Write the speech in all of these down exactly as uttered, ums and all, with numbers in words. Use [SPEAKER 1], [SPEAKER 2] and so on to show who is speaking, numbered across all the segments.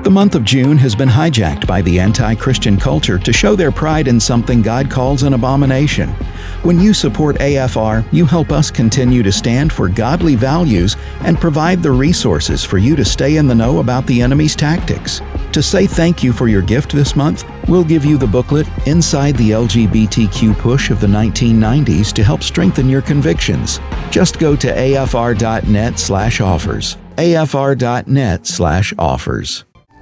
[SPEAKER 1] The month of June has been hijacked by the anti-Christian culture to show their pride in something God calls an abomination. When you support A F R, you help us continue to stand for godly values and provide the resources for you to stay in the know about the enemy's tactics. To say thank you for your gift this month, we'll give you the booklet Inside the L G B T Q Push of the nineteen nineties to help strengthen your convictions. Just go to afr.net slash offers. afr.net slash offers.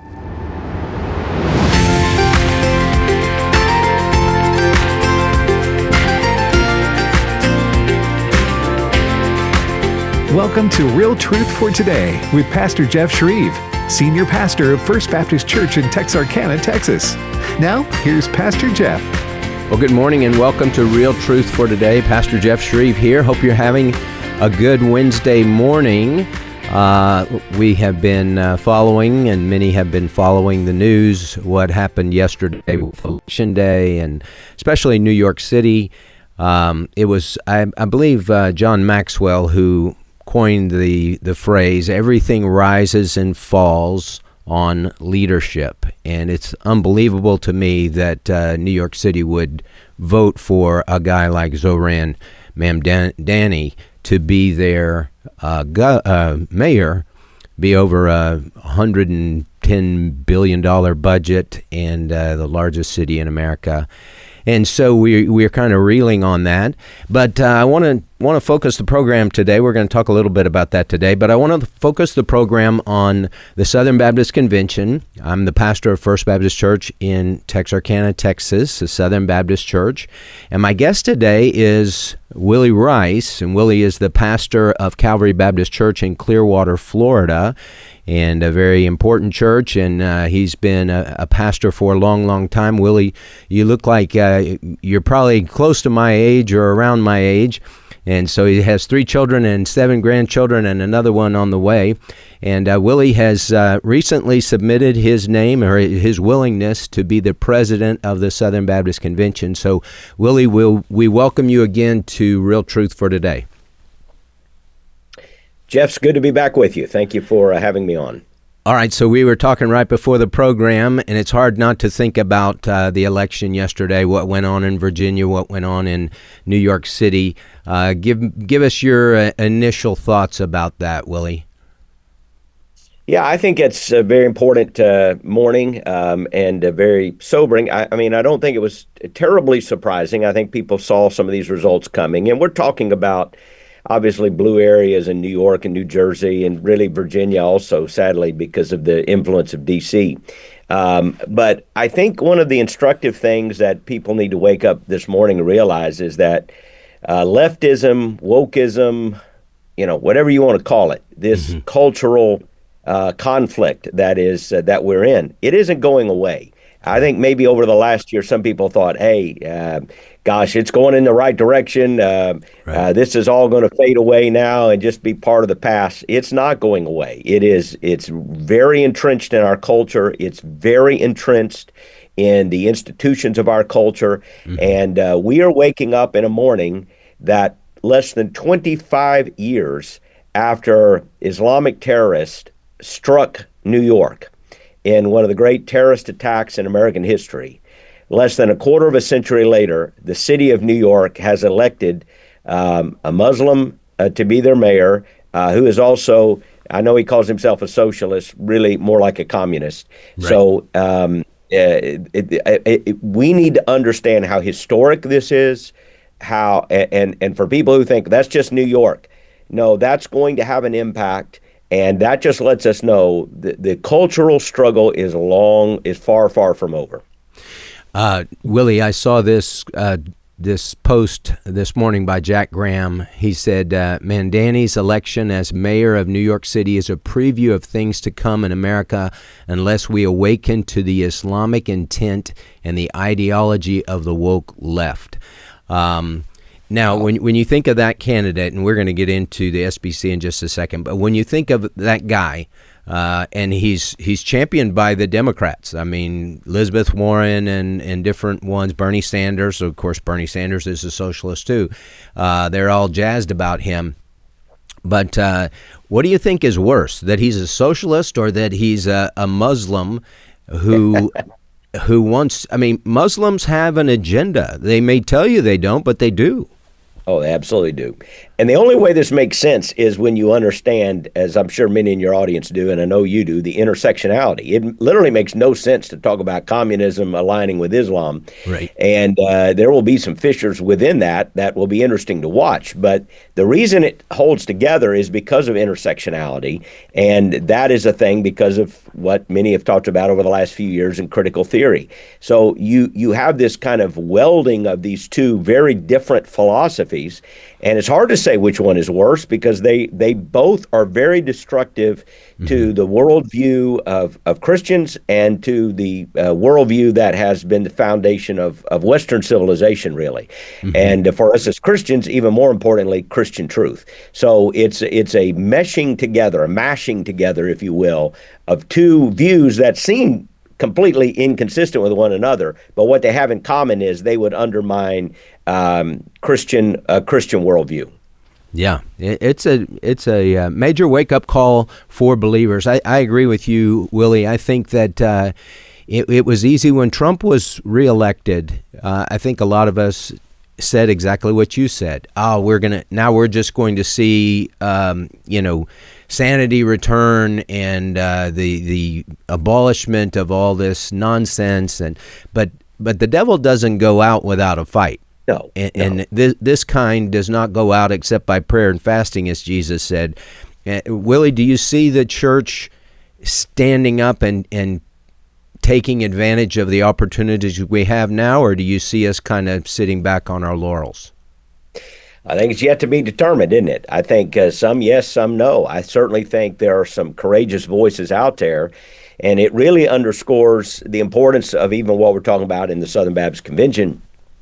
[SPEAKER 2] Welcome to Real Truth for Today with Pastor Jeff Shreve, Senior Pastor of First Baptist Church in Texarkana, Texas. Now, here's Pastor Jeff.
[SPEAKER 3] Well, good morning and welcome to Real Truth for Today. Pastor Jeff Shreve here. Hope you're having a good Wednesday morning. Uh, we have been uh, following, and many have been following the news, what happened yesterday with Election Day, and especially New York City. Um, it was, I, I believe, uh, John Maxwell who coined the, the phrase, everything rises and falls on leadership. And it's unbelievable to me that uh, New York City would vote for a guy like Zoran Mamdani to be their uh, go- uh, mayor, be over a one hundred ten billion dollars budget and uh, the largest city in America. And so we we're kind of reeling on that. But uh, I want to want to focus the program today. We're going to talk a little bit about that today. But I want to focus the program on the Southern Baptist Convention. I'm the pastor of First Baptist Church in Texarkana, Texas, the Southern Baptist Church. And my guest today is Willie Rice. And Willie is the pastor of Calvary Baptist Church in Clearwater, Florida, and a very important church, and uh, he's been a, a pastor for a long, long time. Willie, you look like uh, you're probably close to my age or around my age, and so he has three children and seven grandchildren and another one on the way. And uh, Willie has uh, recently submitted his name or his willingness to be the president of the Southern Baptist Convention. So, Willie, we'll, we welcome you again to Real Truth for Today.
[SPEAKER 4] Jeff, it's good to be back with you. Thank you for uh, having me on.
[SPEAKER 3] All right, so we were talking right before the program, and it's hard not to think about uh, the election yesterday, what went on in Virginia, what went on in New York City. Uh, give give us your uh, initial thoughts about that, Willie.
[SPEAKER 4] Yeah, I think it's a very important uh, morning um, and uh, very sobering. I, I mean, I don't think it was terribly surprising. I think people saw some of these results coming, and we're talking about obviously blue areas in New York and New Jersey and really Virginia also, sadly, because of the influence of D C. Um, but I think one of the instructive things that people need to wake up this morning and realize is that uh, leftism, wokeism, you know, whatever you want to call it, this mm-hmm. cultural uh, conflict that is uh, that we're in, it isn't going away. I think maybe over the last year, some people thought, hey, uh, gosh, it's going in the right direction. Uh, right. uh, this is all going to fade away now and just be part of the past. It's not going away. It is. It's very entrenched in our culture. It's very entrenched in the institutions of our culture. Mm-hmm. And uh, we are waking up in a morning that less than twenty-five years after Islamic terrorists struck New York in one of the great terrorist attacks in American history, less than a quarter of a century later, the city of New York has elected um, a Muslim uh, to be their mayor, uh, who is also, I know he calls himself a socialist, really more like a communist. Right. So um, uh, it, it, it, we need to understand how historic this is, how and and for people who think that's just New York, no, that's going to have an impact. And that just lets us know the, the cultural struggle is long, is far, far from over.
[SPEAKER 3] Uh, Willie, I saw this uh, this post this morning by Jack Graham. He said, uh, Mamdani's election as mayor of New York City is a preview of things to come in America unless we awaken to the Islamic intent and the ideology of the woke left. Um Now, when when you think of that candidate, and we're going to get into the S B C in just a second, but when you think of that guy, uh, and he's he's championed by the Democrats. I mean, Elizabeth Warren and, and different ones, Bernie Sanders, of course, Bernie Sanders is a socialist too. Uh, they're all jazzed about him. But uh, what do you think is worse, that he's a socialist or that he's a, a Muslim who who wants, I mean, Muslims have an agenda. They may tell you they don't, but they do.
[SPEAKER 4] Oh, they absolutely do. And the only way this makes sense is when you understand, as I'm sure many in your audience do, and I know you do, the intersectionality. It literally makes no sense to talk about communism aligning with Islam.
[SPEAKER 3] Right.
[SPEAKER 4] And uh, there will be some fissures within that that will be interesting to watch. But the reason it holds together is because of intersectionality. And that is a thing because of what many have talked about over the last few years in critical theory. So you, you have this kind of welding of these two very different philosophies. And it's hard to say which one is worse because they, they both are very destructive mm-hmm. to the worldview of, of Christians and to the uh, worldview that has been the foundation of, of Western civilization, really. Mm-hmm. And for us as Christians, even more importantly, Christian truth. So it's, it's a meshing together, a mashing together, if you will, of two views that seem completely inconsistent with one another, but what they have in common is they would undermine um, Christian uh, Christian worldview.
[SPEAKER 3] Yeah, it's a it's a major wake up call for believers. I, I agree with you, Willie. I think that uh, it, it was easy when Trump was reelected. Uh, I think a lot of us said exactly what you said. Oh, we're gonna now we're just going to see um, you know. sanity return and uh, the the abolishment of all this nonsense, and but but the devil doesn't go out without a fight.
[SPEAKER 4] No,
[SPEAKER 3] and,
[SPEAKER 4] no.
[SPEAKER 3] and this this kind does not go out except by prayer and fasting, as Jesus said. Uh, Willie, do you see the church standing up and and taking advantage of the opportunities we have now, or do you see us kind of sitting back on our laurels?
[SPEAKER 4] I think it's yet to be determined, isn't it? I think uh, some yes, some no. I certainly think there are some courageous voices out there, and it really underscores the importance of even what we're talking about in the Southern Baptist Convention,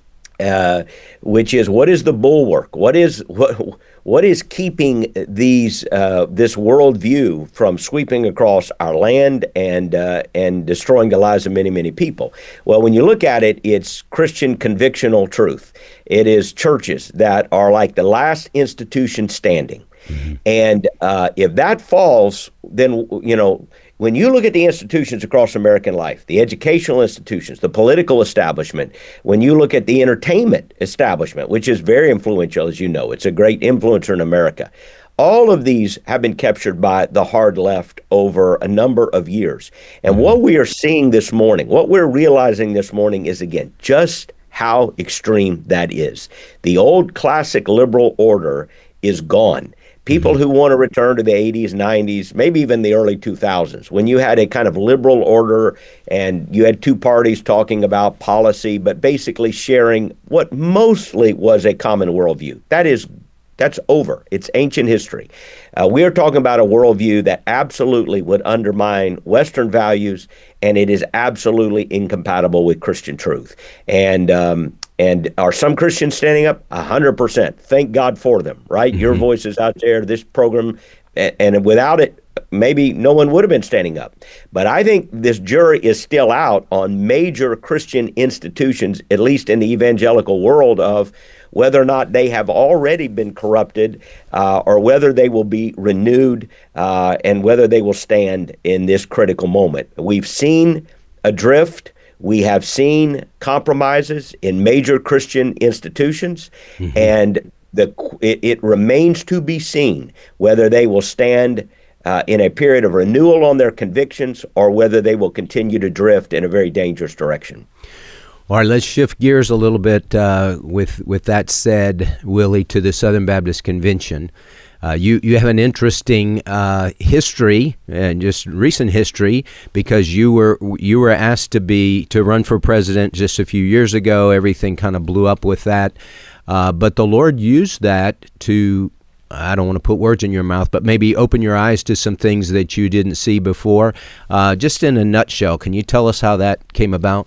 [SPEAKER 4] uh, which is what is the bulwark? What is what what is keeping these uh, this worldview from sweeping across our land and uh, and destroying the lives of many, many people? Well, when you look at it, it's Christian convictional truth. It is churches that are like the last institution standing. Mm-hmm. And uh, if that falls, then, you know, when you look at the institutions across American life, the educational institutions, the political establishment, when you look at the entertainment establishment, which is very influential, as you know, it's a great influencer in America. All of these have been captured by the hard left over a number of years. And mm-hmm. what we are seeing this morning, what we're realizing this morning is, again, just how extreme that is. The old classic liberal order is gone. People who want to return to the eighties, nineties, maybe even the early two thousands, when you had a kind of liberal order and you had two parties talking about policy, but basically sharing what mostly was a common worldview. That is, that's over. It's ancient history. Uh, we are talking about a worldview that absolutely would undermine Western values, and it is absolutely incompatible with Christian truth. And um, And are some Christians standing up? A hundred percent. Thank God for them, right? Mm-hmm. Your voice is out there, this program, and, and without it, maybe no one would have been standing up. But I think this jury is still out on major Christian institutions, at least in the evangelical world, of whether or not they have already been corrupted uh, or whether they will be renewed uh, and whether they will stand in this critical moment. We've seen a drift. We have seen compromises in major Christian institutions, mm-hmm. and the it, it remains to be seen whether they will stand uh, in a period of renewal on their convictions or whether they will continue to drift in a very dangerous direction.
[SPEAKER 3] All right, let's shift gears a little bit uh, with with that said, Willie, to the Southern Baptist Convention. Uh, you, you have an interesting uh, history and just recent history because you were you were asked to be to run for president just a few years ago. Everything kind of blew up with that, uh, but the Lord used that to, I don't want to put words in your mouth, but maybe open your eyes to some things that you didn't see before. Uh, just in a nutshell, can you tell us how that came about?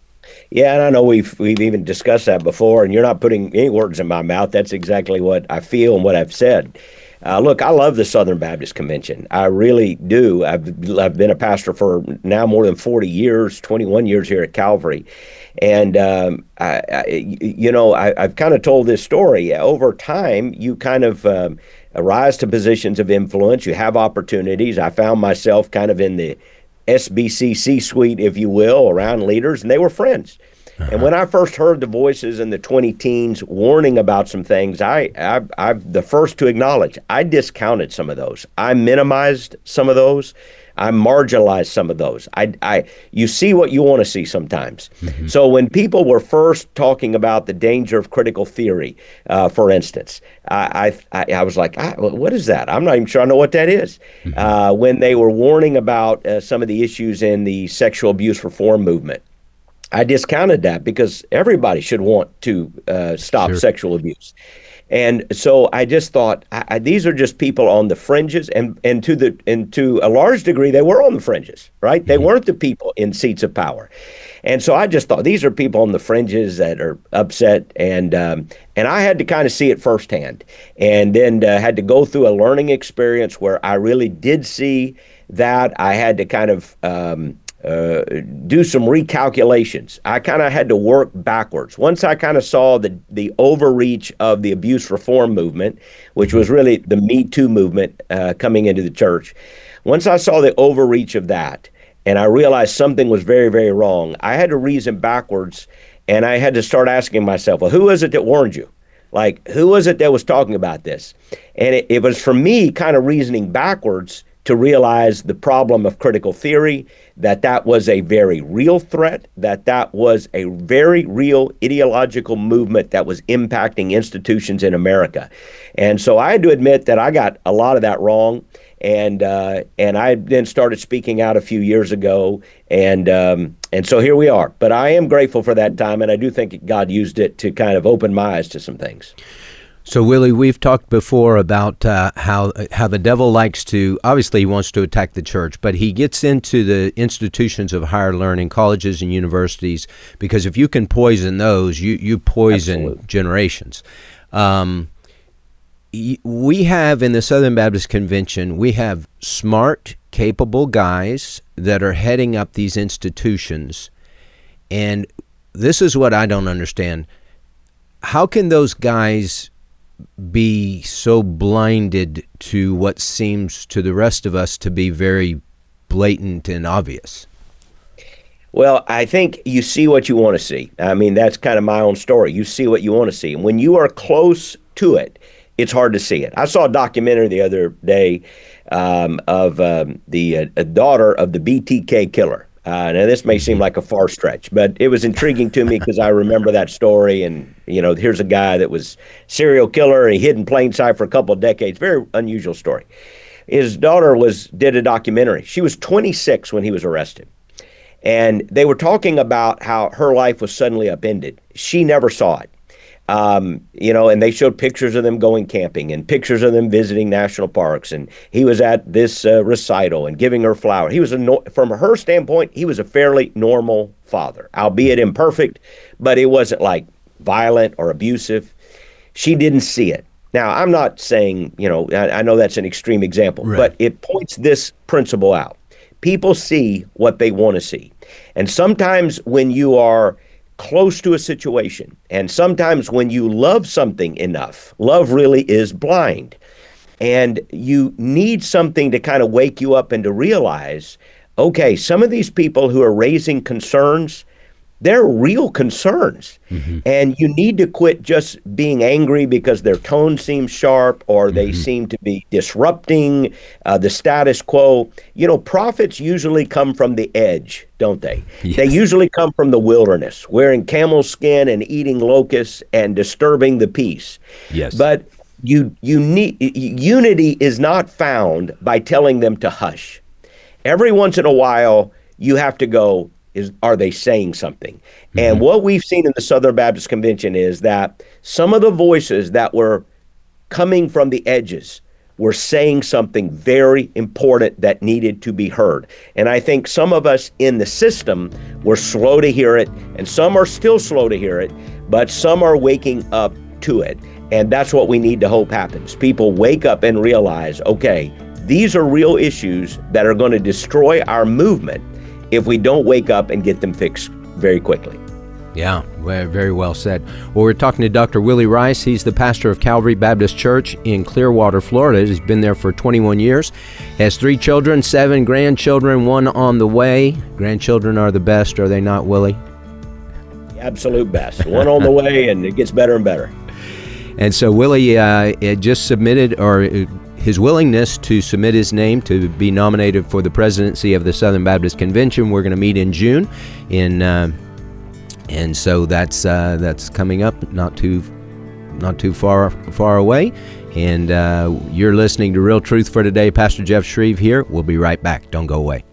[SPEAKER 4] Yeah, and I know we've we've even discussed that before, and you're not putting any words in my mouth. That's exactly what I feel and what I've said. Uh, look, I love the Southern Baptist Convention. I really do. I've I've been a pastor for now more than forty years, twenty-one years here at Calvary. And, um, I, I, you know, I, I've kind of told this story. Over time, you kind of um, rise to positions of influence. You have opportunities. I found myself kind of in the S B C C-suite, if you will, around leaders, and they were friends. Uh-huh. And when I first heard the voices in the twenty teens warning about some things, I, I, I'm the first to acknowledge I discounted some of those. I minimized some of those. I marginalized some of those. I, I, you see what you want to see sometimes. Mm-hmm. So when people were first talking about the danger of critical theory, uh, for instance, I, I, I was like, ah, what is that? I'm not even sure I know what that is. Mm-hmm. Uh, when they were warning about uh, some of the issues in the sexual abuse reform movement, I discounted that because everybody should want to uh, stop sure. sexual abuse. And so I just thought I, I, these are just people on the fringes, and, and to the and to a large degree they were on the fringes, right? They mm-hmm. weren't the people in seats of power, and so I just thought these are people on the fringes that are upset, and um, and I had to kind of see it firsthand, and then uh, had to go through a learning experience where I really did see that. I had to kind of um, Uh, do some recalculations. I kind of had to work backwards. Once I kind of saw the the overreach of the abuse reform movement, which was really the Me Too movement uh, coming into the church, once I saw the overreach of that, and I realized something was very, very wrong, I had to reason backwards, and I had to start asking myself, well, who was it that warned you? Like, who was it that was talking about this? And it, it was for me kind of reasoning backwards to realize the problem of critical theory, that that was a very real threat, that that was a very real ideological movement that was impacting institutions in America. And so I had to admit that I got a lot of that wrong. And uh, and I then started speaking out a few years ago. And um, and so here we are. But I am grateful for that time. And I do think God used it to kind of open my eyes to some things.
[SPEAKER 3] So, Willie, we've talked before about uh, how how the devil likes to, obviously he wants to attack the church, but he gets into the institutions of higher learning, colleges and universities, because if you can poison those, you, you poison Absolutely. generations. Um, we have, in the Southern Baptist Convention, we have smart, capable guys that are heading up these institutions, and this is what I don't understand. How can those guys be so blinded to what seems to the rest of us to be very blatant and obvious?
[SPEAKER 4] Well, I think you see what you want to see. I mean, that's kind of my own story. You see what you want to see. And when you are close to it, it's hard to see it. I saw a documentary the other day um, of um, the uh, a daughter of the B T K killer. Uh, now, this may seem like a far stretch, but it was intriguing to me because I remember that story. And, you know, here's a guy that was serial killer and he hid in plain sight for a couple of decades. Very unusual story. His daughter was did a documentary. She was twenty-six when he was arrested. And they were talking about how her life was suddenly upended. She never saw it. Um, you know, and they showed pictures of them going camping and pictures of them visiting national parks. And he was at this uh, recital and giving her flowers. He was, a no- from her standpoint, he was a fairly normal father, albeit imperfect, but it wasn't like violent or abusive. She didn't see it. Now, I'm not saying, you know, I, I know that's an extreme example, right. but it points this principle out. People see what they want to see. And sometimes when you are close to a situation, and sometimes when you love something enough, love really is blind, and you need something to kind of wake you up and to realize, okay, some of these people who are raising concerns, they're real concerns, mm-hmm. and you need to quit just being angry because their tone seems sharp or they mm-hmm. seem to be disrupting uh, the status quo. You know, prophets usually come from the edge, don't they? Yes. They usually come from the wilderness, wearing camel skin and eating locusts and disturbing the peace.
[SPEAKER 3] Yes.
[SPEAKER 4] But you you need unity is not found by telling them to hush. Every once in a while, you have to go, Is, are they saying something? Mm-hmm. And what we've seen in the Southern Baptist Convention is that some of the voices that were coming from the edges were saying something very important that needed to be heard. And I think some of us in the system were slow to hear it, and some are still slow to hear it, but some are waking up to it. And that's what we need to hope happens. People wake up and realize, okay, these are real issues that are going to destroy our movement if we don't wake up and get them fixed very quickly.
[SPEAKER 3] Yeah, very well said. Well, we're talking to Doctor Willie Rice. He's the pastor of Calvary Baptist Church in Clearwater, Florida. He's been there for twenty-one years. Has three children, seven grandchildren, one on the way. Grandchildren are the best, are they not, Willie?
[SPEAKER 4] Absolute best. One on the way, and it gets better and better.
[SPEAKER 3] And so Willie uh, just submitted, or his willingness to submit his name to be nominated for the presidency of the Southern Baptist Convention. We're going to meet in June in... Uh, And so that's uh, that's coming up, not too not too far far away. And uh, you're listening to Real Truth for Today. Pastor Jeff Shreve here. We'll be right back. Don't go away.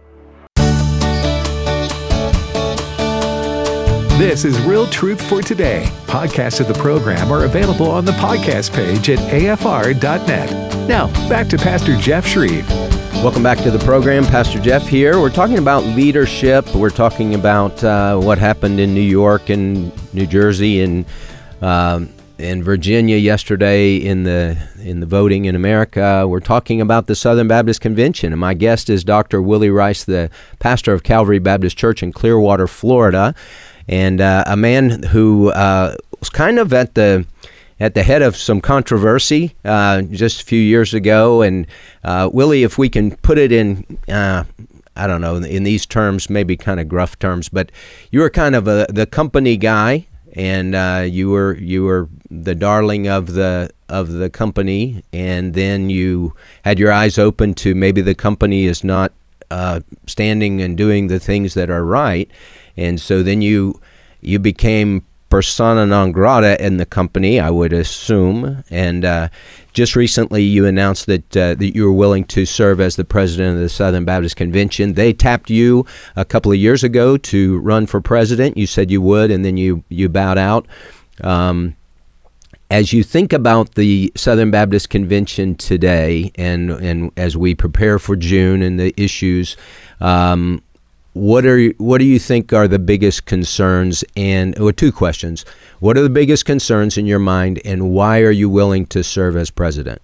[SPEAKER 2] This is Real Truth for Today. Podcasts of the program are available on the podcast page at A F R dot net. Now, back to Pastor Jeff Shreve.
[SPEAKER 3] Welcome back to the program. Pastor Jeff here. We're talking about leadership. We're talking about uh, what happened in New York and New Jersey and um, and Virginia yesterday in the in the voting in America. We're talking about the Southern Baptist Convention, and my guest is Doctor Willie Rice, the pastor of Calvary Baptist Church in Clearwater, Florida, and uh, a man who uh, was kind of at the at the head of some controversy uh, just a few years ago. And uh, Willie, if we can put it in, uh, I don't know, in these terms, maybe kind of gruff terms, but you were kind of a, the company guy, and uh, you were you were the darling of the of the company, and then you had your eyes open to maybe the company is not uh, standing and doing the things that are right, and so then you you became persona non grata in the company, I would assume. And uh, just recently you announced that uh, that you were willing to serve as the president of the Southern Baptist Convention. They tapped you a couple of years ago to run for president. You said you would, and then you, you bowed out. Um, as you think about the Southern Baptist Convention today, and, and as we prepare for June and the issues, um, What are what do you think are the biggest concerns? And or two questions: what are the biggest concerns in your mind, and why are you willing to serve as president?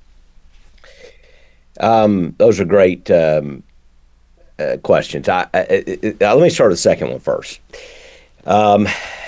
[SPEAKER 4] Um, those are great um, uh, questions. I, I, I, I, let me start with the second one first, um,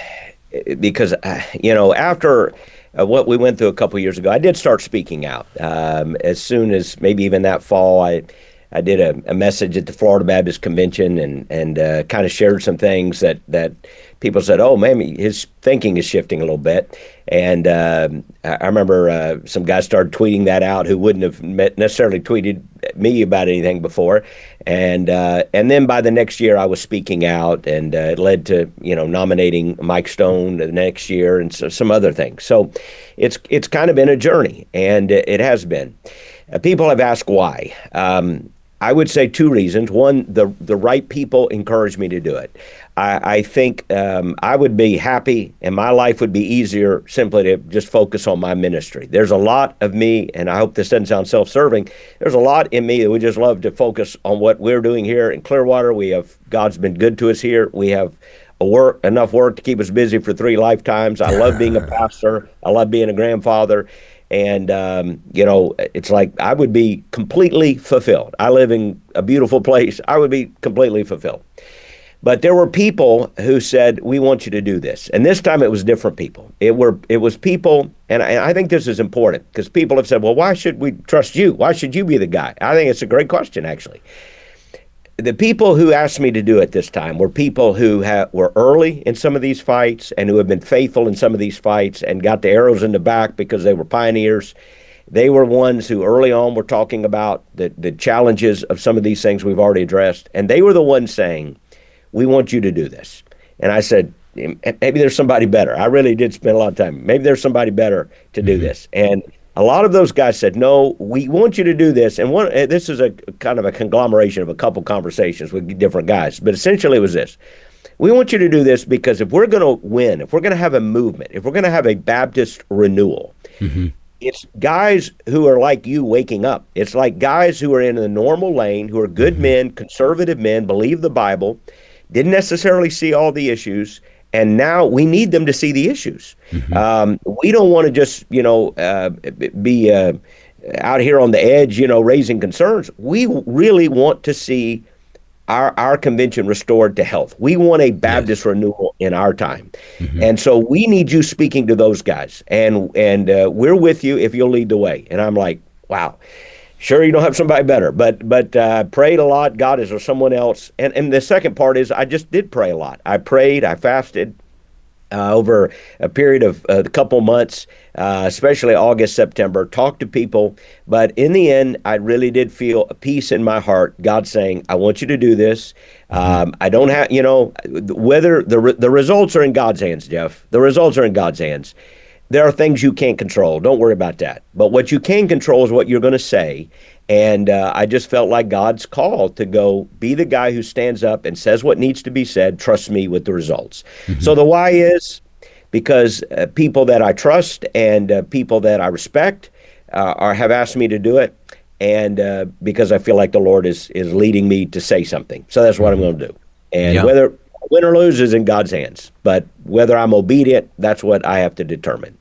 [SPEAKER 4] because uh, you know after uh, what we went through a couple years ago, I did start speaking out. Um, as soon as maybe even that fall, I. I did a, a message at the Florida Baptist Convention and and uh, kind of shared some things that, that people said, oh, man, his thinking is shifting a little bit. And uh, I remember uh, some guys started tweeting that out who wouldn't have met, necessarily tweeted me about anything before. And uh, and then by the next year, I was speaking out, and uh, it led to you know nominating Mike Stone the next year and so, some other things. So it's it's kind of been a journey, and it has been. Uh, people have asked why. Um, I would say two reasons. One, the the right people encouraged me to do it. I, I think um, I would be happy and my life would be easier simply to just focus on my ministry. There's a lot of me, and I hope this doesn't sound self-serving, there's a lot in me that we just love to focus on what we're doing here in Clearwater. We have, God's been good to us here. We have a work enough work to keep us busy for three lifetimes. I love being a pastor. I love being a grandfather. And, um, you know, it's like I would be completely fulfilled. I live in a beautiful place. I would be completely fulfilled. But there were people who said, we want you to do this. And this time it was different people. It were it was people, and I, I think this is important, because people have said, well, why should we trust you? Why should you be the guy? I think it's a great question, actually. The people who asked me to do it this time were people who ha- were early in some of these fights and who have been faithful in some of these fights and got the arrows in the back because they were pioneers. They were ones who early on were talking about the, the challenges of some of these things we've already addressed. And they were the ones saying, we want you to do this. And I said, maybe there's somebody better. I really did spend a lot of time. Maybe there's somebody better to do mm-hmm. this. And a lot of those guys said, no, we want you to do this. And one, this is a kind of a conglomeration of a couple conversations with different guys. But essentially it was this. We want you to do this because if we're going to win, if we're going to have a movement, if we're going to have a Baptist renewal, mm-hmm. it's guys who are like you waking up. It's like guys who are in the normal lane, who are good mm-hmm. men, conservative men, believe the Bible, didn't necessarily see all the issues, and now we need them to see the issues. Mm-hmm. Um, we don't want to just, you know, uh, be uh, out here on the edge, you know, raising concerns. We really want to see our, our convention restored to health. We want a Baptist yes. renewal in our time. Mm-hmm. And so we need you speaking to those guys. And, and uh, we're with you if you'll lead the way. And I'm like, wow. Sure, you don't have somebody better, but but uh, prayed a lot. God, is there someone else? And and the second part is I just did pray a lot. I prayed, I fasted uh, over a period of uh, a couple months, uh, especially August, September. Talked to people, but in the end, I really did feel a peace in my heart. God saying, "I want you to do this." Um, I don't have, you know, whether the re- the results are in God's hands, Jeff. The results are in God's hands. There are things you can't control. Don't worry about that. But what you can control is what you're going to say. And uh, I just felt like God's call to go be the guy who stands up and says what needs to be said. Trust me with the results. Mm-hmm. So the why is because uh, people that I trust and uh, people that I respect uh, are have asked me to do it. And uh, because I feel like the Lord is is leading me to say something. So that's what mm-hmm. I'm going to do. And yeah. whether win or lose is in God's hands, but whether I'm obedient, that's what I have to determine.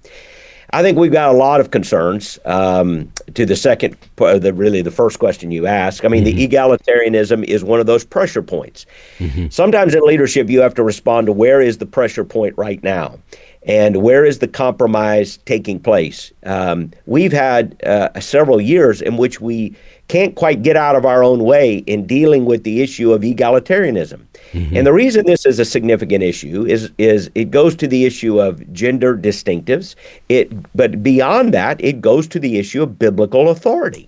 [SPEAKER 4] I think we've got a lot of concerns um, to the second, the really the first question you ask. I mean, mm-hmm. the egalitarianism is one of those pressure points. Mm-hmm. Sometimes in leadership, you have to respond to where is the pressure point right now, and where is the compromise taking place. Um, we've had uh, several years in which we can't quite get out of our own way in dealing with the issue of egalitarianism. Mm-hmm. And the reason this is a significant issue is is it goes to the issue of gender distinctives. It, but beyond that, it goes to the issue of biblical authority.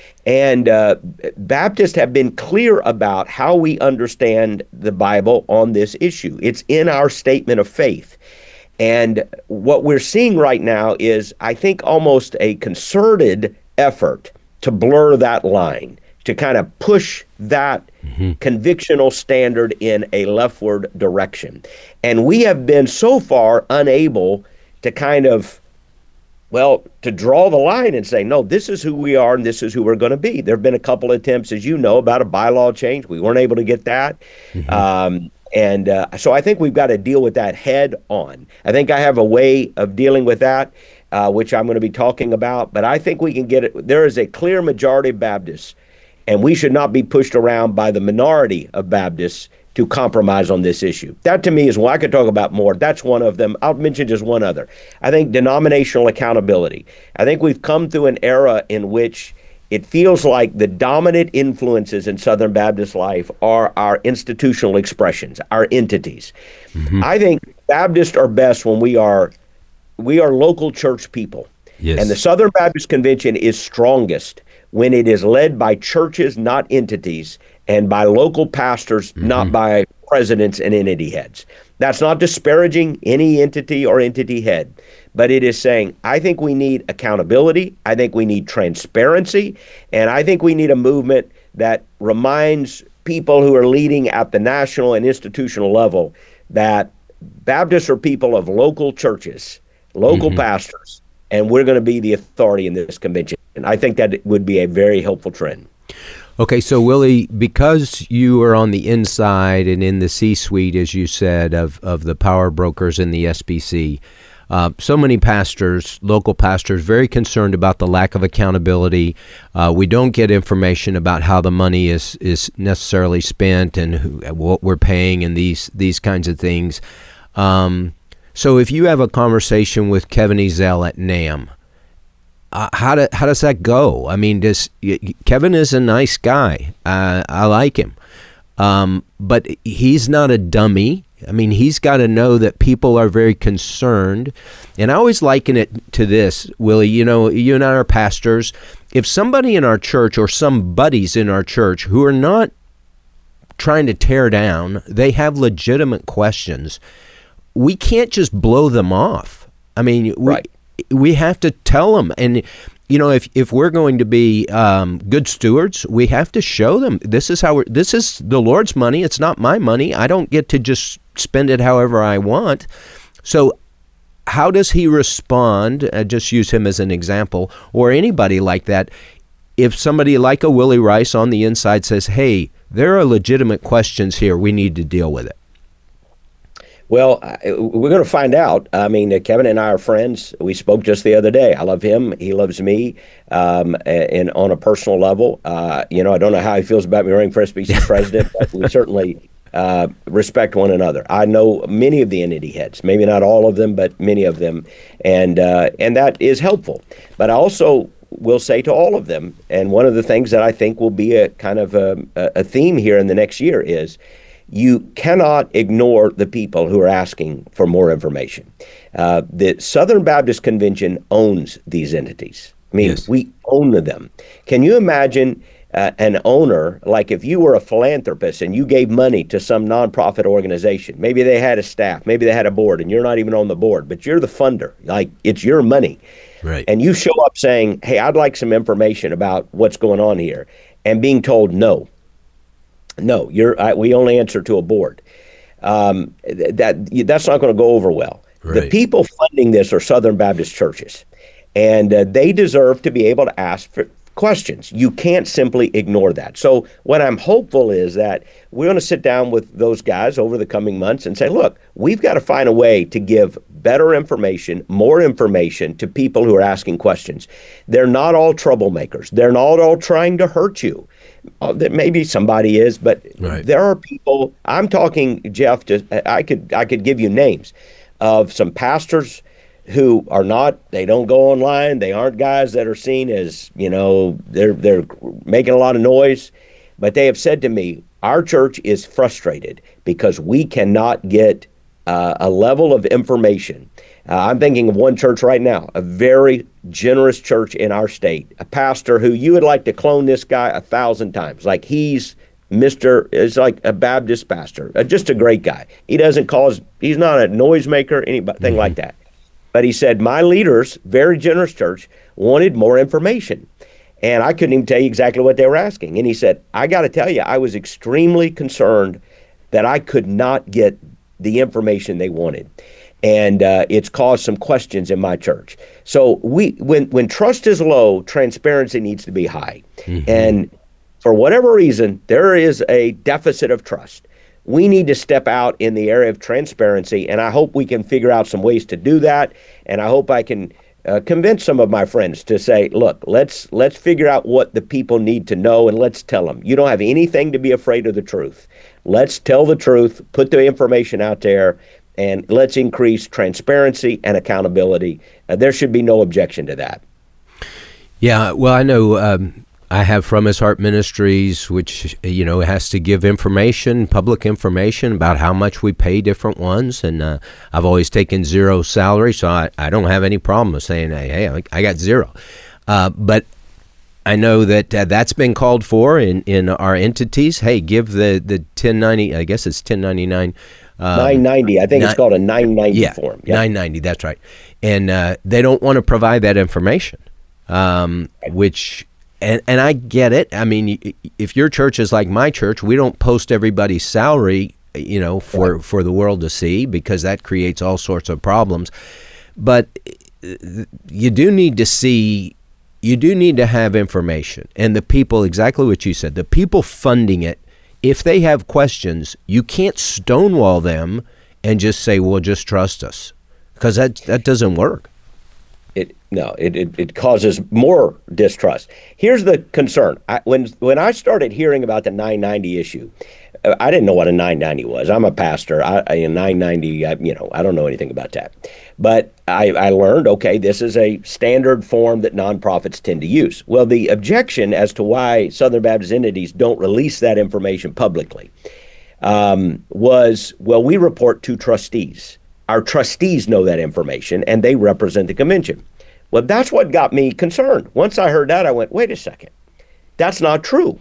[SPEAKER 4] And uh, Baptists have been clear about how we understand the Bible on this issue. It's in our statement of faith. And what we're seeing right now is, I think, almost a concerted effort to blur that line, to kind of push that mm-hmm. convictional standard in a leftward direction. And we have been so far unable to kind of, well, to draw the line and say, no, this is who we are and this is who we're going to be. There have been a couple of attempts, as you know, about a bylaw change. We weren't able to get that. Mm-hmm. Um, and uh, so I think we've got to deal with that head on. I think I have a way of dealing with that, uh, which I'm going to be talking about. But I think we can get it. There is a clear majority of Baptists, and we should not be pushed around by the minority of Baptists to compromise on this issue. That to me is one I could talk about more. That's one of them. I'll mention just one other. I think denominational accountability. I think we've come through an era in which it feels like the dominant influences in Southern Baptist life are our institutional expressions, our entities. Mm-hmm. I think Baptists are best when we are we are local church people. Yes. And the Southern Baptist Convention is strongest when it is led by churches, not entities, and by local pastors, mm-hmm. not by presidents and entity heads. That's not disparaging any entity or entity head, but it is saying, I think we need accountability, I think we need transparency, and I think we need a movement that reminds people who are leading at the national and institutional level that Baptists are people of local churches, local mm-hmm. pastors, and we're going to be the authority in this convention. And I think that would be a very helpful trend.
[SPEAKER 3] Okay, so Willie, because you are on the inside and in the C-suite, as you said, of, of the power brokers in the S B C, uh, so many pastors, local pastors, very concerned about the lack of accountability. Uh, we don't get information about how the money is is necessarily spent and who, what we're paying and these these kinds of things. Um, so if you have a conversation with Kevin Ezell at NAMB, Uh, how do, how does that go? I mean, does Kevin is a nice guy. Uh, I like him, um, but he's not a dummy. I mean, he's got to know that people are very concerned. And I always liken it to this, Willie. You know, you and I are pastors. If somebody in our church or some buddies in our church who are not trying to tear down, they have legitimate questions, we can't just blow them off. I mean, we,
[SPEAKER 4] right.
[SPEAKER 3] We have to tell them, and you know, if if we're going to be um, good stewards, we have to show them this is how we're, this is the Lord's money. It's not my money. I don't get to just spend it however I want. So, how does he respond? I just use him as an example, or anybody like that. If somebody like a Willie Rice on the inside says, "Hey, there are legitimate questions here. We need to deal with it."
[SPEAKER 4] Well, I- we're going to find out. I mean, uh, Kevin and I are friends. We spoke just the other day. I love him. He loves me. Um, a- and on a personal level, uh, you know, I don't know how he feels about me running for S B C president, but we certainly uh, respect one another. I know many of the entity heads, maybe not all of them, but many of them, and uh, and that is helpful. But I also will say to all of them, and one of the things that I think will be a kind of a, a theme here in the next year is, you cannot ignore the people who are asking for more information. Uh, the Southern Baptist Convention owns these entities. I mean,
[SPEAKER 3] Yes.
[SPEAKER 4] we own them. Can you imagine uh, an owner, like if you were a philanthropist and you gave money to some nonprofit organization, maybe they had a staff, maybe they had a board, and you're not even on the board, but you're the funder, like it's your money.
[SPEAKER 3] Right.
[SPEAKER 4] And you show up saying, hey, I'd like some information about what's going on here, and being told no. No, you're. I, we only answer to a board. Um, th- that that's not going to go over well. The
[SPEAKER 3] Right.
[SPEAKER 4] people funding this are Southern Baptist churches, and uh, they deserve to be able to ask for questions. You can't simply ignore that. So what I'm hopeful is that we're going to sit down with those guys over the coming months and say, look, we've got to find a way to give better information, more information to people who are asking questions. They're not all troublemakers. They're not all trying to hurt you. Uh, that maybe somebody is, but
[SPEAKER 3] Right.
[SPEAKER 4] there are people. I'm talking, Jeff. Just I could I could give you names of some pastors who are not. They don't go online. They aren't guys that are seen as, you know, they're they're making a lot of noise, but they have said to me, our church is frustrated because we cannot get uh, a level of information. Uh, I'm thinking of one church right now, a very generous church in our state, a pastor who you would like to clone this guy a thousand times. Like he's Mister is like a Baptist pastor, uh, just a great guy. He doesn't cause, he's not a noisemaker, anything mm-hmm. like that. But he said, my leaders, very generous church, wanted more information. And I couldn't even tell you exactly what they were asking. And he said, I got to tell you, I was extremely concerned that I could not get the information they wanted. And uh, it's caused some questions in my church. So we, when when trust is low, transparency needs to be high. Mm-hmm. And for whatever reason, there is a deficit of trust. We need to step out in the area of transparency, and I hope we can figure out some ways to do that. And I hope I can uh, convince some of my friends to say, look, let's let's figure out what the people need to know, and let's tell them. You don't have anything to be afraid of the truth. Let's tell the truth, put the information out there, and let's increase transparency and accountability. Uh, there should be no objection to that.
[SPEAKER 3] Yeah, well, I know um, I have From His Heart Ministries, which, you know, has to give information, public information about how much we pay different ones. And uh, I've always taken zero salary, so I, I don't have any problem with saying, hey, hey I, I got zero. Uh, but I know that uh, that's been called for in, in our entities. Hey, give the, the ten ninety, I guess it's ten ninety-nine. Um,
[SPEAKER 4] nine ninety, I think
[SPEAKER 3] nine,
[SPEAKER 4] it's called a nine ninety
[SPEAKER 3] yeah,
[SPEAKER 4] form.
[SPEAKER 3] Yeah, nine ninety, that's right. And uh, they don't want to provide that information, um, which, and, and I get it. I mean, if your church is like my church, we don't post everybody's salary, you know, for, right. for the world to see, because that creates all sorts of problems. But you do need to see, you do need to have information. And the people, exactly what you said, the people funding it, if they have questions, you can't stonewall them and just say, well, just trust us, because that that doesn't work.
[SPEAKER 4] It no, it, it, it causes more distrust. Here's the concern. I, when when I started hearing about the nine ninety issue, I didn't know what a nine ninety was. I'm a pastor. I, a nine ninety, I, you know, I don't know anything about that. But I, I learned, okay, this is a standard form that nonprofits tend to use. Well, the objection as to why Southern Baptist entities don't release that information publicly um, was, well, we report to trustees. Our trustees know that information, and they represent the convention. Well, that's what got me concerned. Once I heard that, I went, wait a second. That's not true.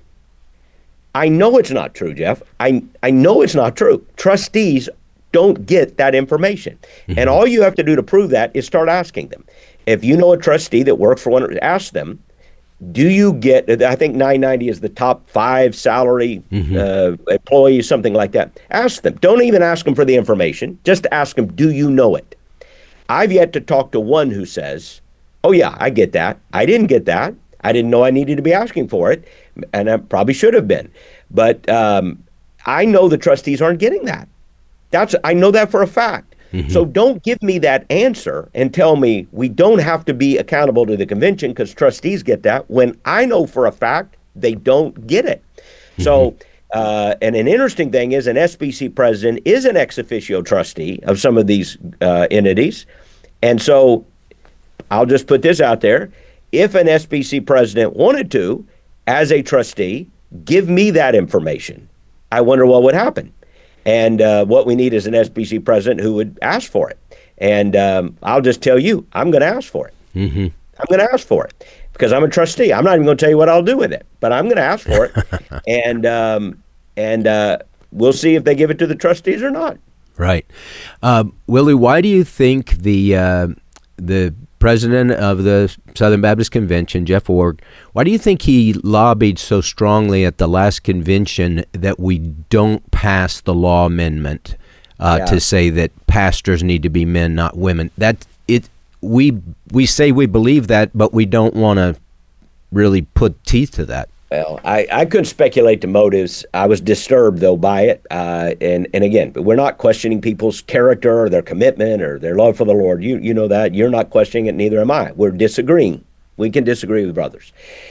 [SPEAKER 4] I know it's not true, Jeff. I I know it's not true. Trustees don't get that information. Mm-hmm. And all you have to do to prove that is start asking them. If you know a trustee that works for one, ask them, do you get, I think nine ninety is the top five salary mm-hmm. uh, employees, something like that. Ask them. Don't even ask them for the information. Just ask them, do you know it? I've yet to talk to one who says, oh yeah, I get that. I didn't get that. I didn't know I needed to be asking for it, and I probably should have been. But um, I know the trustees aren't getting that. That's I know that for a fact. Mm-hmm. So don't give me that answer and tell me we don't have to be accountable to the convention because trustees get that, when I know for a fact they don't get it. Mm-hmm. So, uh, and an interesting thing is an S B C president is an ex officio trustee of some of these uh, entities. And so I'll just put this out there. If an S B C president wanted to, as a trustee, give me that information, I wonder what would happen. And uh, what we need is an S B C president who would ask for it. And um, I'll just tell you, I'm going to ask for it. Mm-hmm. I'm going to ask for it because I'm a trustee. I'm not even going to tell you what I'll do with it, but I'm going to ask for it. and um, and uh, we'll see if they give it to the trustees or not.
[SPEAKER 3] Right. Uh, Willie, why do you think the uh, the president of the Southern Baptist Convention, Jeff Iorg, why do you think he lobbied so strongly at the last convention that we don't pass the law amendment uh, yeah. to say that pastors need to be men, not women? That it we we say we believe that, but we don't want to really put teeth to that.
[SPEAKER 4] Well, I, I couldn't speculate the motives. I was disturbed, though, by it. Uh, and, and again, but we're not questioning people's character or their commitment or their love for the Lord. You you know that. You're not questioning it, neither am I. We're disagreeing. We can disagree with brothers.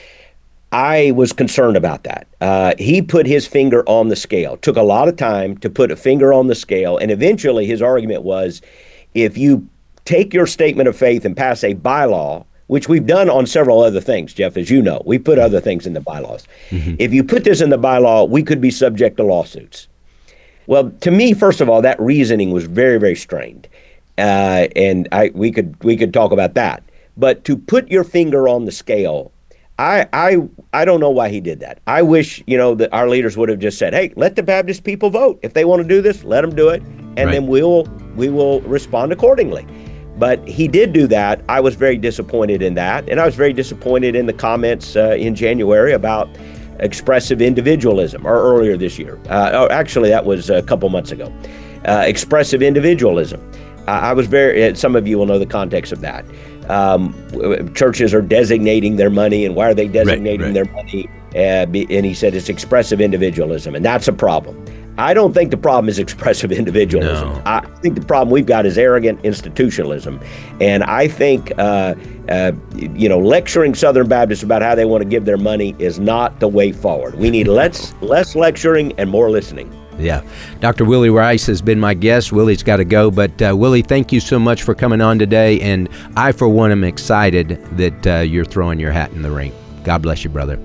[SPEAKER 4] I was concerned about that. Uh, he put his finger on the scale. Took a lot of time to put a finger on the scale. And eventually his argument was, if you take your statement of faith and pass a bylaw, which we've done on several other things, Jeff, as you know. We put other things in the bylaws. Mm-hmm. If you put this in the bylaw, we could be subject to lawsuits. Well, to me, first of all, that reasoning was very, very strained. Uh, and I we could we could talk about that. But to put your finger on the scale, I I I don't know why he did that. I wish, you know, that our leaders would have just said, hey, let the Baptist people vote. If they want to do this, let them do it. And right. then we'll we will respond accordingly. But he did do that. I was very disappointed in that. And I was very disappointed in the comments uh, in January about expressive individualism, or earlier this year. Uh, oh, actually, that was a couple months ago. Uh, expressive individualism. Uh, I was very, some of you will know the context of that. Um, churches are designating their money, and why are they designating right, right. their money? Uh, and he said it's expressive individualism, and that's a problem. I don't think the problem is expressive individualism. No. I think the problem we've got is arrogant institutionalism. And I think, uh, uh, you know, lecturing Southern Baptists about how they want to give their money is not the way forward. We need less, less lecturing and more listening.
[SPEAKER 3] Yeah. Doctor Willie Rice has been my guest. Willie's got to go. But uh, Willie, thank you so much for coming on today. And I, for one, am excited that uh, you're throwing your hat in the ring. God bless you, brother.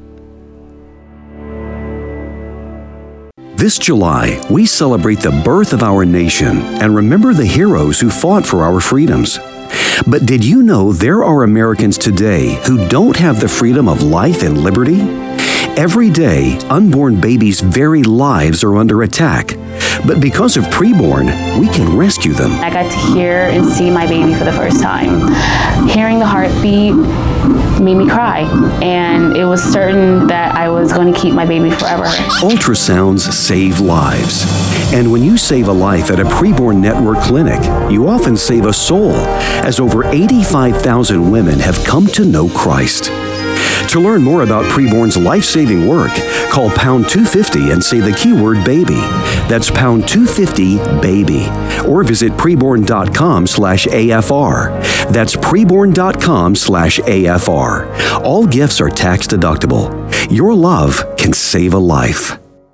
[SPEAKER 5] This July, we celebrate the birth of our nation and remember the heroes who fought for our freedoms. But did you know there are Americans today who don't have the freedom of life and liberty? Every day, unborn babies' very lives are under attack. But because of Preborn, we can rescue them.
[SPEAKER 6] I got to hear and see my baby for the first time. Hearing the heartbeat made me cry, and it was certain that I was going to keep my baby forever.
[SPEAKER 5] Ultrasounds save lives. And when you save a life at a Preborn Network clinic, you often save a soul, as over eighty-five thousand women have come to know Christ. To learn more about Preborn's life-saving work, call pound two fifty and say the keyword baby. That's pound two fifty baby. Or visit preborn.com slash AFR. That's preborn.com slash AFR. All gifts are tax deductible. Your love can save a life.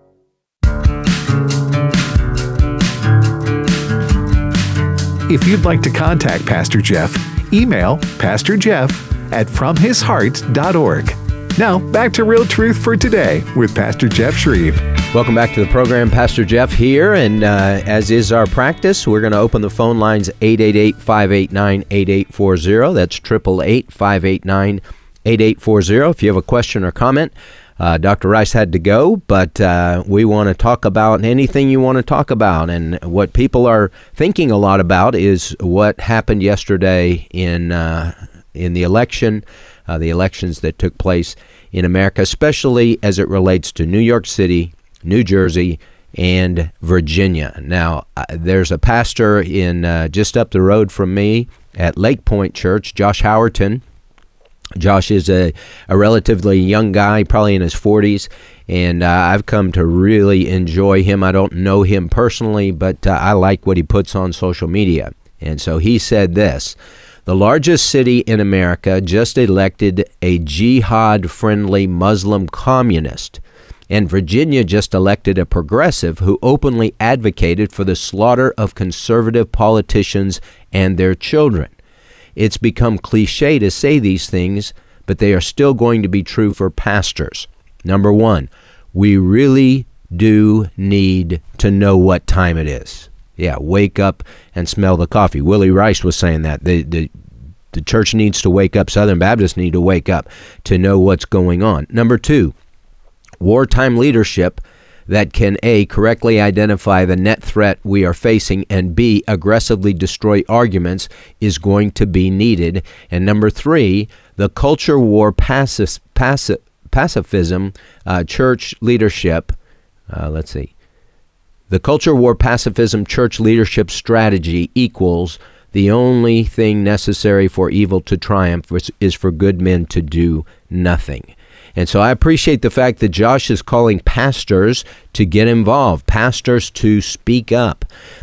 [SPEAKER 2] If you'd like to contact Pastor Jeff, email Pastor Jeff at from his heart dot org. Now, back to Real Truth for Today with Pastor Jeff Shreve.
[SPEAKER 3] Welcome back to the program. Pastor Jeff here, and uh, as is our practice, we're going to open the phone lines eight eight eight, five eight nine, eight eight four zero. That's eight eight eight, five eight nine, eight eight four zero. If you have a question or comment, uh, Doctor Rice had to go, but uh, we want to talk about anything you want to talk about. And what people are thinking a lot about is what happened yesterday in uh, in the election, uh, the elections that took place in America, especially as it relates to New York City, New Jersey, and Virginia. Now, uh, there's a pastor in uh, just up the road from me at Lake Point Church, Josh Howerton. Josh is a, a relatively young guy, probably in his forties, And uh, I've come to really enjoy him. I don't know him personally, but uh, I like what he puts on social media. And so he said this: the largest city in America just elected a jihad-friendly Muslim communist, and Virginia just elected a progressive who openly advocated for the slaughter of conservative politicians and their children. It's become cliche to say these things, but they are still going to be true for pastors. Number one, we really do need to know what time it is. Yeah, wake up and smell the coffee. Willie Rice was saying that. The, the, the church needs to wake up. Southern Baptists need to wake up to know what's going on. Number two, wartime leadership that can A, correctly identify the net threat we are facing, and B, aggressively destroy arguments is going to be needed. And number three, the culture war passive, passive, pacifism uh, church leadership, uh, let's see, the culture war pacifism church leadership strategy equals the only thing necessary for evil to triumph is for good men to do nothing. And so I appreciate the fact that Josh is calling pastors to get involved, pastors to speak up.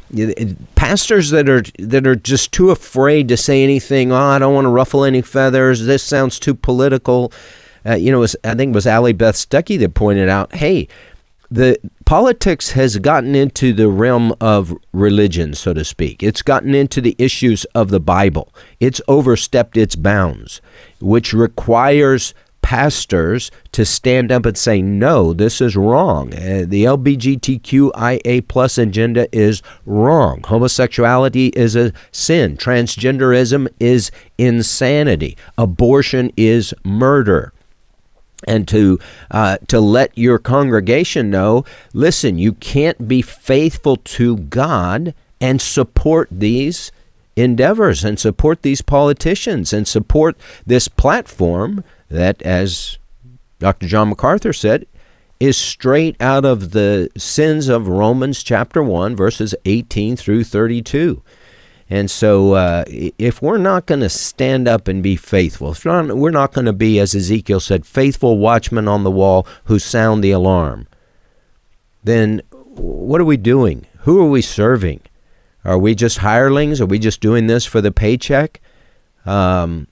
[SPEAKER 3] Pastors that are that are just too afraid to say anything. Oh, I don't want to ruffle any feathers. This sounds too political. Uh, you know, it was, I think it was Allie Beth Stuckey that pointed out, hey, the politics has gotten into the realm of religion, so to speak. It's gotten into the issues of the Bible. It's overstepped its bounds, which requires pastors to stand up and say, no, this is wrong. Uh, the L G B T Q I A plus agenda is wrong. Homosexuality is a sin. Transgenderism is insanity. Abortion is murder. And to uh, to let your congregation know, listen, you can't be faithful to God and support these endeavors and support these politicians and support this platform that, as Doctor John MacArthur said, is straight out of the sins of Romans chapter one, verses eighteen through thirty-two. And so uh, if we're not going to stand up and be faithful, if we're not, we're not going to be, as Ezekiel said, faithful watchmen on the wall who sound the alarm, then what are we doing? Who are we serving? Are we just hirelings? Are we just doing this for the paycheck? Um,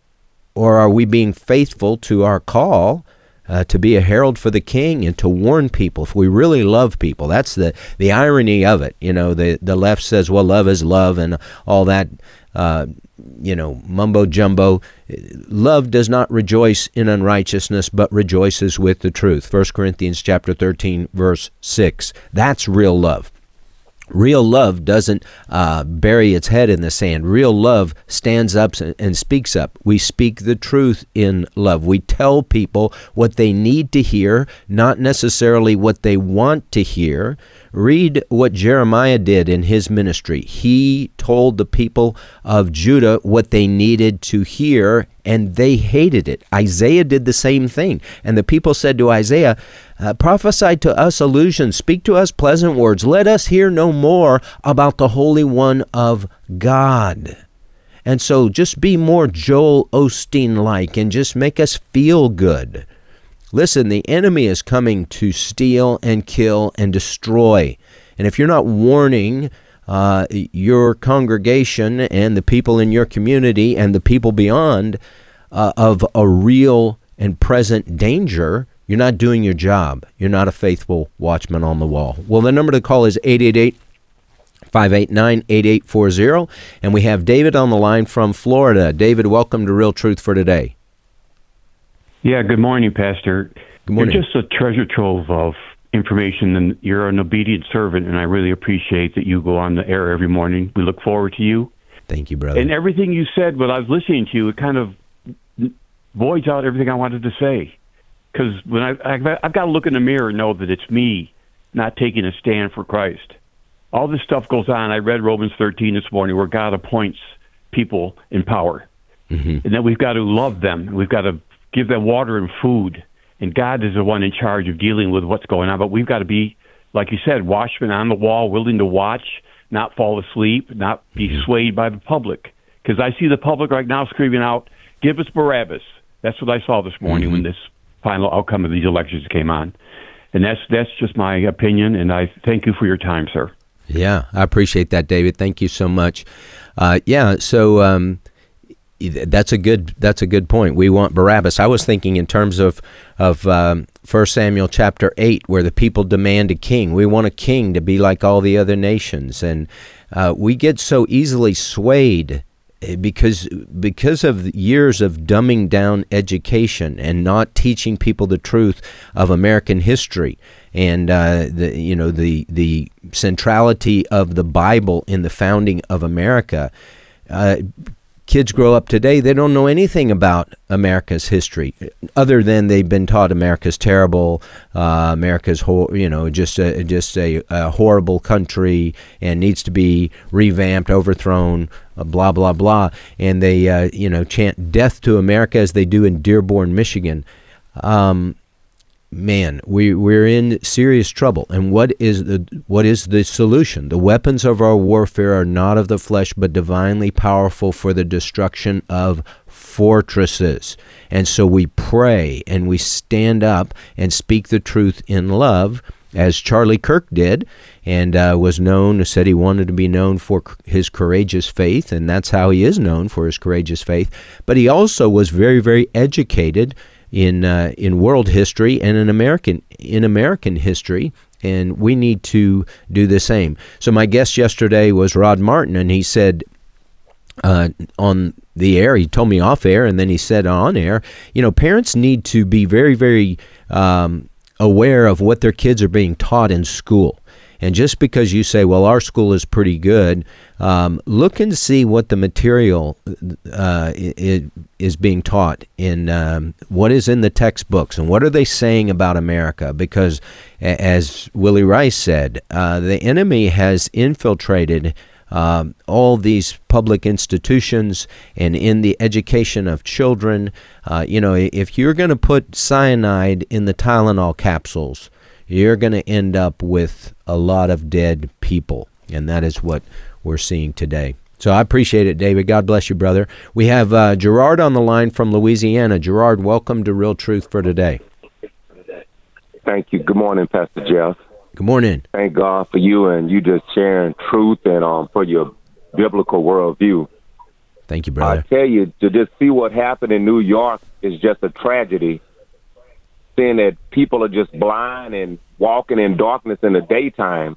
[SPEAKER 3] or are we being faithful to our call uh, to be a herald for the King and to warn people? If we really love people, that's the, the irony of it. You know, the, the left says, well, love is love and all that, uh, you know, mumbo jumbo. Love does not rejoice in unrighteousness, but rejoices with the truth. First Corinthians chapter thirteen, verse six. That's real love. Real love doesn't uh, bury its head in the sand. Real love stands up and speaks up. We speak the truth in love. We tell people what they need to hear, not necessarily what they want to hear. Read what Jeremiah did in his ministry. He told the people of Judah what they needed to hear, and they hated it. Isaiah did the same thing. And the people said to Isaiah, uh, prophesy to us illusions, speak to us pleasant words. Let us hear no more about the Holy One of God. And so just be more Joel Osteen-like and just make us feel good. Listen, the enemy is coming to steal and kill and destroy. And if you're not warning uh, your congregation and the people in your community and the people beyond uh, of a real and present danger, you're not doing your job. You're not a faithful watchman on the wall. Well, the number to call is eight eight eight, five eight nine, eight eight four zero. And we have David on the line from Florida. David, welcome to Real Truth for Today.
[SPEAKER 7] Yeah, good morning, Pastor.
[SPEAKER 3] Good morning.
[SPEAKER 7] You're just a treasure trove of information, and you're an obedient servant, and I really appreciate that you go on the air every morning. We look forward to you.
[SPEAKER 3] Thank you, brother.
[SPEAKER 7] And everything you said, when I was listening to you, it kind of voids out everything I wanted to say. Because when I, I've, I've got to look in the mirror and know that it's me not taking a stand for Christ. All this stuff goes on. I read Romans thirteen this morning, where God appoints people in power. Mm-hmm. And then we've got to love them. We've got to give them water and food. And God is the one in charge of dealing with what's going on. But we've got to be, like you said, watchmen on the wall, willing to watch, not fall asleep, not be mm-hmm. swayed by the public. Because I see the public right now screaming out, give us Barabbas. That's what I saw this morning mm-hmm. when this final outcome of these elections came on. And that's that's just my opinion, and I thank you for your time, sir.
[SPEAKER 3] Yeah, I appreciate that, David. Thank you so much. Uh, yeah, so um, that's a good that's a good point. We want Barabbas. I was thinking in terms of of um, First Samuel chapter eight, where the people demand a king. We want a king to be like all the other nations, and uh, we get so easily swayed because because of years of dumbing down education and not teaching people the truth of American history and uh, the you know the the centrality of the Bible in the founding of America. Uh, kids grow up today, they don't know anything about America's history other than they've been taught America's terrible, uh, America's hor- you know just a, just a, a horrible country and needs to be revamped, overthrown, uh, blah blah blah, and they uh, you know chant death to America as they do in Dearborn, Michigan. Um, Man, we we're in serious trouble. And what is the what is the solution? The weapons of our warfare are not of the flesh, but divinely powerful for the destruction of fortresses. And so we pray and we stand up and speak the truth in love, as Charlie Kirk did, and uh, was known, said he wanted to be known for his courageous faith, and that's how he is known, for his courageous faith. But he also was very, very educated in uh, in world history and in American in American history, and we need to do the same. So my guest yesterday was Rod Martin, and he said uh, on the air, he told me off air, and then he said on air, you know, parents need to be very, very um, aware of what their kids are being taught in school. And just because you say, well, our school is pretty good, um, look and see what the material uh, is, is being taught in um, what is in the textbooks and what are they saying about America. Because as Willie Rice said, uh, the enemy has infiltrated um, all these public institutions and in the education of children. Uh, you know, if you're going to put cyanide in the Tylenol capsules, you're going to end up with a lot of dead people, and that is what we're seeing today. So I appreciate it, David. God bless you, brother. We have uh, Gerard on the line from Louisiana. Gerard, welcome to Real Truth for Today.
[SPEAKER 8] Thank you. Good morning, Pastor Jeff.
[SPEAKER 3] Good morning.
[SPEAKER 8] Thank God for you and you just sharing truth and um, for your biblical worldview.
[SPEAKER 3] Thank you, brother.
[SPEAKER 8] I tell you, to just see what happened in New York is just a tragedy. Seeing that people are just blind and walking in darkness in the daytime,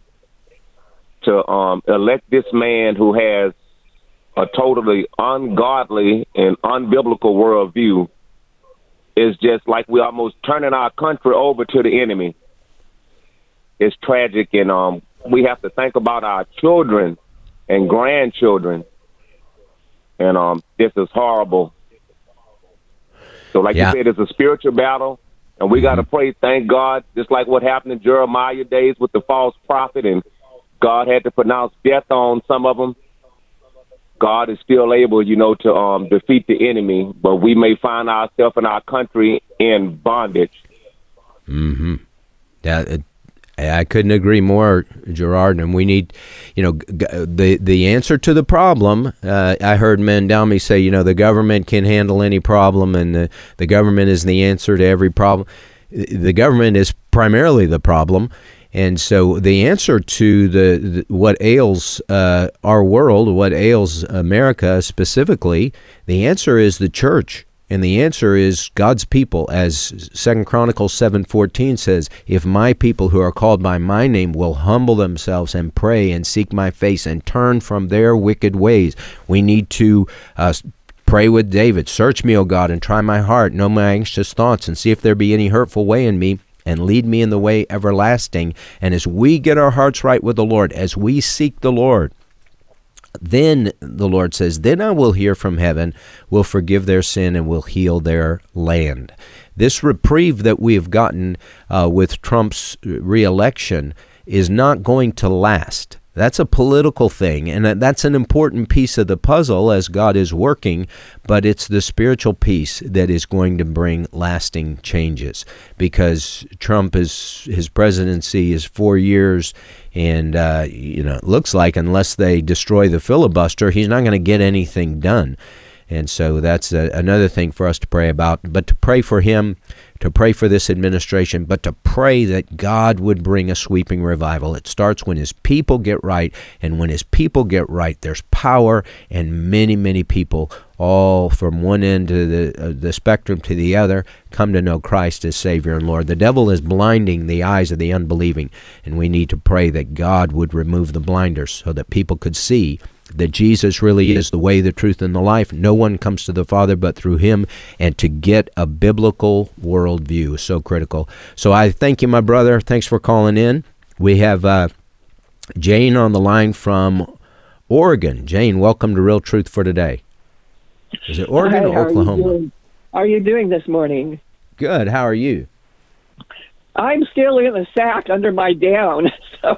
[SPEAKER 8] to um, elect this man who has a totally ungodly and unbiblical worldview is just like we're almost turning our country over to the enemy. It's tragic, and um, we have to think about our children and grandchildren, and um, this is horrible. So like yeah. you said, it's a spiritual battle. And we got to pray, thank God, just like what happened in Jeremiah days with the false prophet, and God had to pronounce death on some of them. God is still able, you know, to um, defeat the enemy, but we may find ourselves in our country in bondage.
[SPEAKER 3] Mm-hmm. Yeah, I couldn't agree more, Gerard. And we need, you know, the the answer to the problem. Uh, I heard Mandami say, you know, the government can handle any problem, and the, the government is the answer to every problem. The government is primarily the problem. And so the answer to the, the what ails uh, our world, what ails America specifically, the answer is the church. And the answer is God's people, as Second Chronicles seven fourteen says, if my people who are called by my name will humble themselves and pray and seek my face and turn from their wicked ways. We need to uh, pray with David, search me, O God, and try my heart, know my anxious thoughts, and see if there be any hurtful way in me, and lead me in the way everlasting. And as we get our hearts right with the Lord, as we seek the Lord, then, the Lord says, then I will hear from heaven, will forgive their sin, and will heal their land. This reprieve that we have gotten uh, with Trump's reelection is not going to last. That's a political thing, and that's an important piece of the puzzle as God is working, but it's the spiritual piece that is going to bring lasting changes, because Trump is, his presidency is four years, and uh, you know, it looks like unless they destroy the filibuster, he's not going to get anything done. And so that's a, another thing for us to pray about, but to pray for him, to pray for this administration, but to pray that God would bring a sweeping revival. It starts when his people get right, and when his people get right, there's power, and many, many people, all from one end of the, uh, the spectrum to the other, come to know Christ as Savior and Lord. The devil is blinding the eyes of the unbelieving, and we need to pray that God would remove the blinders so that people could see that Jesus really is the way, the truth, and the life. No one comes to the Father but through him, and to get a biblical worldview is so critical. So I thank you, my brother. Thanks for calling in. We have uh, Jane on the line from Oregon. Jane, welcome to Real Truth for Today. Is it Oregon
[SPEAKER 9] Hi,
[SPEAKER 3] or
[SPEAKER 9] how
[SPEAKER 3] Oklahoma?
[SPEAKER 9] Are you, doing? How are you doing this morning?
[SPEAKER 3] Good. How are you?
[SPEAKER 9] I'm still in the sack under my down. So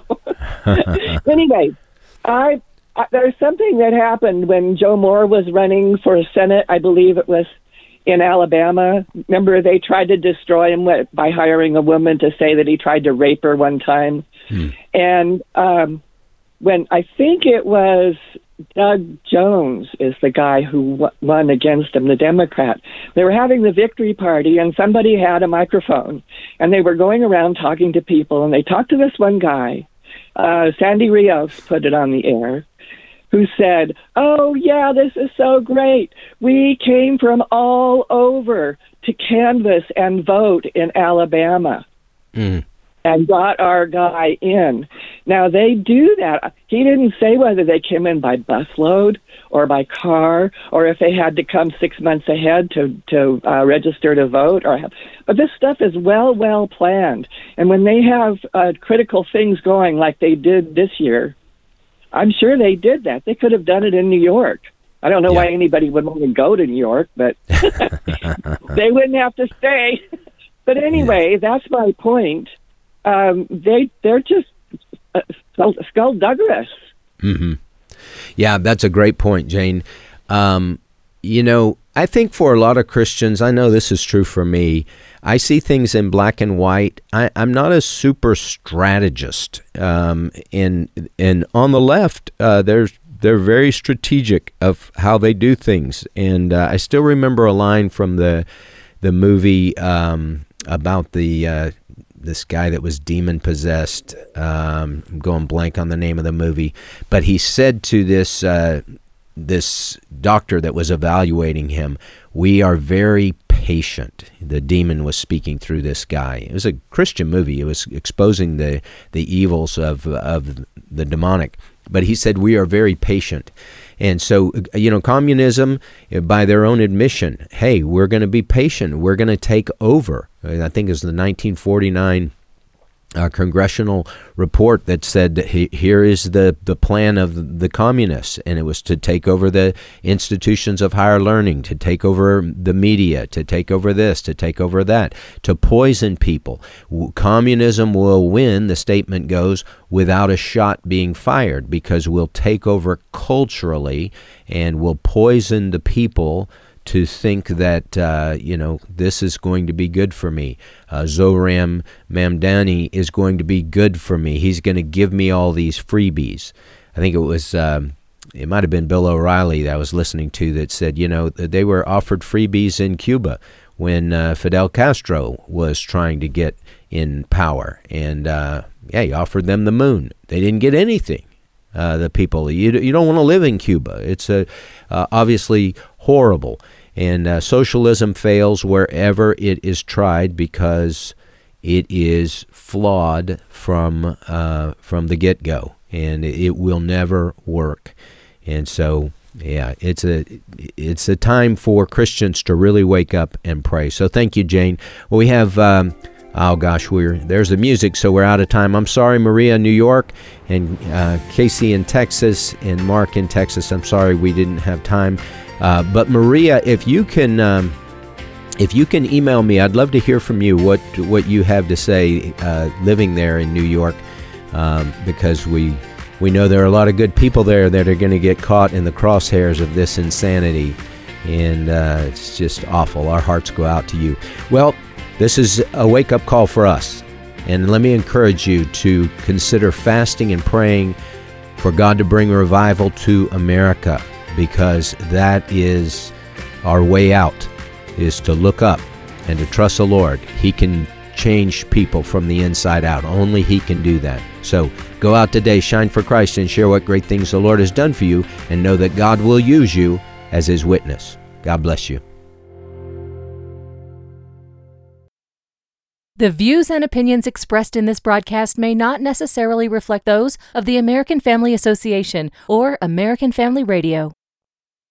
[SPEAKER 9] anyway, I, I there's something that happened when Joe Moore was running for Senate. I believe it was in Alabama. Remember, they tried to destroy him by hiring a woman to say that he tried to rape her one time. Hmm. And um, when I think it was Doug Jones is the guy who won against him, the Democrat. They were having the victory party, and somebody had a microphone, and they were going around talking to people, and they talked to this one guy, uh, Sandy Rios put it on the air, who said, "Oh, yeah, this is so great. We came from all over to canvass and vote in Alabama." Mm. And got our guy in. Now, they do that. He didn't say whether they came in by busload or by car, or if they had to come six months ahead to, to uh, register to vote. Or have, but this stuff is well, well planned. And when they have uh, critical things going like they did this year, I'm sure they did that. They could have done it in New York. I don't know yeah. why anybody would want to go to New York, but they wouldn't have to stay. But anyway, yeah. that's my point. Um, they, they're just uh, skullduggerous.
[SPEAKER 3] Mm-hmm. Yeah, that's a great point, Jane. Um, you know, I think for a lot of Christians, I know this is true for me, I see things in black and white. I, I'm not a super strategist. Um, and, and on the left, uh, there's they're very strategic of how they do things. And uh, I still remember a line from the, the movie um, about the... Uh, this guy that was demon-possessed. Um, I'm going blank on the name of the movie. But he said to this uh, this doctor that was evaluating him, "We are very patient." The demon was speaking through this guy. It was a Christian movie. It was exposing the, the evils of of the demonic. But he said, "We are very patient." And so, you know, communism, by their own admission, hey, we're going to be patient. We're going to take over. I think it was the nineteen forty-nine uh, congressional report that said, he, here is the, the plan of the communists. And it was to take over the institutions of higher learning, to take over the media, to take over this, to take over that, to poison people. Communism will win, the statement goes, without a shot being fired, because we'll take over culturally and we'll poison the people to think that, uh, you know, this is going to be good for me. Uh, Zoram Mamdani is going to be good for me. He's going to give me all these freebies. I think it was, um, it might have been Bill O'Reilly that I was listening to that said, you know, they were offered freebies in Cuba when uh, Fidel Castro was trying to get in power. And, uh, yeah, he offered them the moon. They didn't get anything. Uh, the people, you you don't want to live in Cuba. It's a, uh, obviously horrible. And uh, socialism fails wherever it is tried because it is flawed from uh, from the get-go, and it will never work. And so, yeah, it's a it's a time for Christians to really wake up and pray. So thank you, Jane. Well, we have... Um, Oh, gosh, we're there's the music, so we're out of time. I'm sorry, Maria in New York, and uh, Casey in Texas, and Mark in Texas. I'm sorry we didn't have time. Uh, but, Maria, if you can um, if you can email me, I'd love to hear from you what, what you have to say uh, living there in New York, um, because we, we know there are a lot of good people there that are going to get caught in the crosshairs of this insanity, and uh, it's just awful. Our hearts go out to you. Well, this is a wake-up call for us, and let me encourage you to consider fasting and praying for God to bring revival to America, because that is our way out is to look up and to trust the Lord. He can change people from the inside out. Only He can do that. So go out today, shine for Christ, and share what great things the Lord has done for you, and know that God will use you as His witness. God bless you.
[SPEAKER 10] The views and opinions expressed in this broadcast may not necessarily reflect those of the American Family Association or American Family Radio.